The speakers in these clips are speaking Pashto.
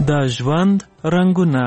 د ژوند رنګونه.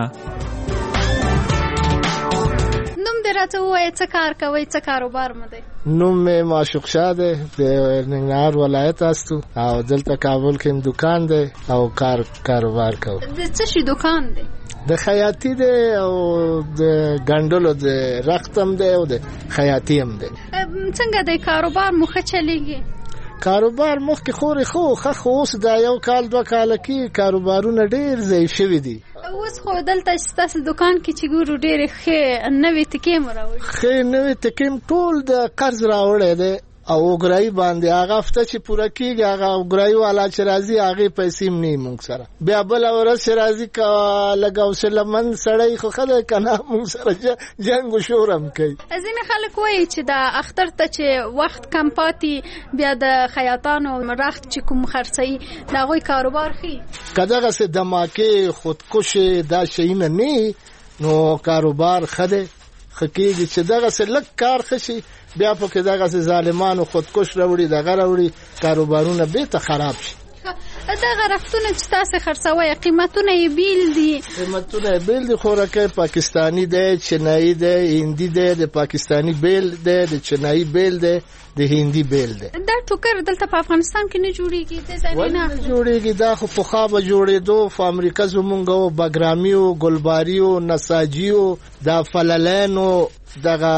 نوم دې راته ووایه، څه کار کوئ، څه کاروبار مو دی؟ نوم مې معشوق شاه دی، د ننګرهار ولایت هستو او دلته کابل کې دکان دی او کاروبار کوو. د څه شي دکان دی؟ د خیاطي دی او د ګنډلو د رختم دی او د خیاطي هم دی. څنګه دی کاروبار مو ښه چلیږي؟ کاروبار مخکې خورې خو اوس دا 1 کال 2 کال کې کاروبارونه ډېر ضعیف شوي دي. اوس خو دلته ستاسو دکان کې چې ګورو ډېرې ښې نوې تکې مو راوړي. ښې نوې تکې ټول د قرض راوړی دی او وګړای باندې هغه هفته چې پوره کیږي هغه وګړای والا چې راځي هغه پیسې هم نه موږ سره. بیا بل ورځ چې راځي کا لګاو سلمن سړی خو خلک کنه موږ سره جنگ و شورم کوي. ځینې خلک وایي چې د اختر ته چې وخت کم پاتې بیا د خیاطانو رخت چې کوم خرڅي دا غوي کاروبار خي کداغه سه دماکه خودکشي دا شي نه نو کاروبار خده خکېږي چې دغه سه لک کار خشي بیا په کې دغه ظالمانو خودکش راوړي دغه راوړي کاروبارونه به ته خراب شي. دغه رختونه چې تاسو خرڅوي قیمتونه یې بیل دي؟ قیمتونه بیل دي، خوراکه پاکستانی دی، چینایي دی، هندي دی، د پاکستانی بیل دی، د چینایي بیل دی، د هندي بیل دی. دا ټوکر دلته په افغانستان کې نه جوړیږي، د ځای نه جوړیږي. دا خو په خابه جوړېدو په امریکا زمونږو بګرامیو ګلباریو نساجیو دا فللانو دغه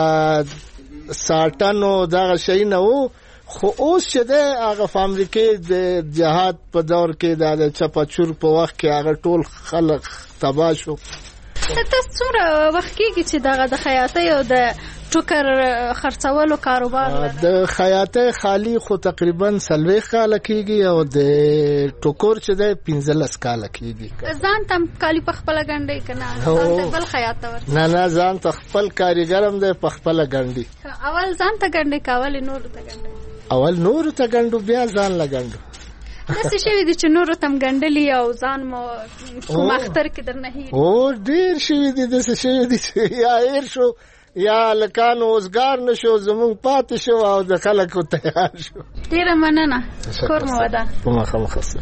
ساټانو دغه شي نه وو، خو اوس چې د هغه فامریکې د جهاد په دور کې د چپاچور په وخت کې هغه ټول خلک تباه شو. تاسو څومره وخت کېږي چې دغه د خیاطۍ او د ټوکر خرڅولو کاروبار لرئ؟ د خیاطۍ خالی خو تقریبا 40 کال کېږي او د ټوکر چې د 15 کال کېږي. ځان تم کالی په خپل ګنډي کنه ځان بل خیاط ور؟ نه ځان ته خپل کاریګرم دی په خپل ګنډي. اول ځان ته ګنډي کول نور ته ګنډي؟ اول نور ته ګنډو بیا ځان لګنډو. داسې شوي دي چې نور تم ګنډلي او ځان مو کوم اختر کې درنه هیر؟ او ډیر شوي دي، داسې شوي دي چې یا هیر شو یا لکانو اوسګار نشو زمونږ پاتې شو او د خلکو تیار شو. ډیره مننه، کور مو ودان. مخه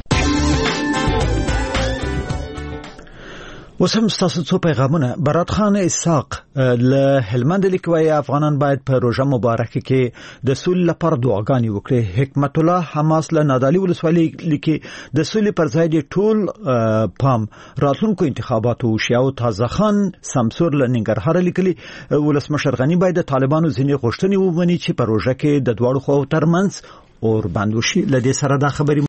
اوس هم ستاسو څو پیغامونه. برات خان اسحاق له هلمند لیکوي افغانان باید په روزه مبارکه کې د سولې لپاره دعاګانې وکړي. حکمت الله حماس له نادالي ولسوالۍ لیکي د سولې پر ځای د ټول پام راتلونکو انتخاباتو وشي. او تازه خان سمسور له ننګرهار لیکلي ولسمشر غنی باید د طالبانو ځینې غوښتنې ومني چې په روزه کې د دواړو خواو ترمنځ اور بند وشي. لدې سره دا خبري